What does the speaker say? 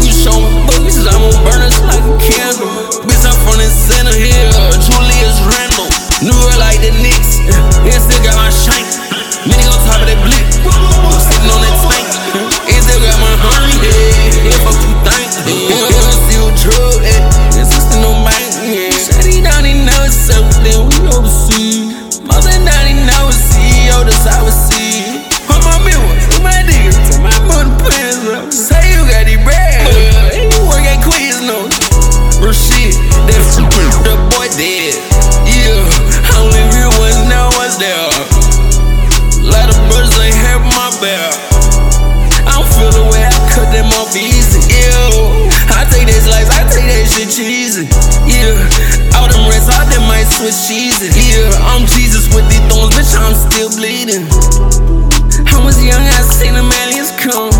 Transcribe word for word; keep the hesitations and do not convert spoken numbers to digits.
you show me books, I'm gon' burn us like a candle. Bitch, I'm from the center here, Julius Randle. New York like the Knicks, and still got my shank. Mini on top of that blick, sitting on that tank. And still got my honey, yeah, yeah, fuck you think. Yeah, still drug, yeah, insisting on bank, yeah. Shady down, he know it's up, then we overseas. Mother down, he know it's C E O, that's how we see. Put my mirror, put my nigga, tell my mother pants up. Say you got these bread, and you work at quiz, no. Real shit, that's the boy dead. Yeah, only real ones know what's there. Lot of brothers ain't have my back. I don't feel the way I cut them off easy. Yeah, I take that slice, I take that shit cheesy. Yeah, all them rest, all them might switch cheesy. Yeah, I'm Jesus with these thorns, bitch, I'm still bleeding. I was young, I seen them aliens come.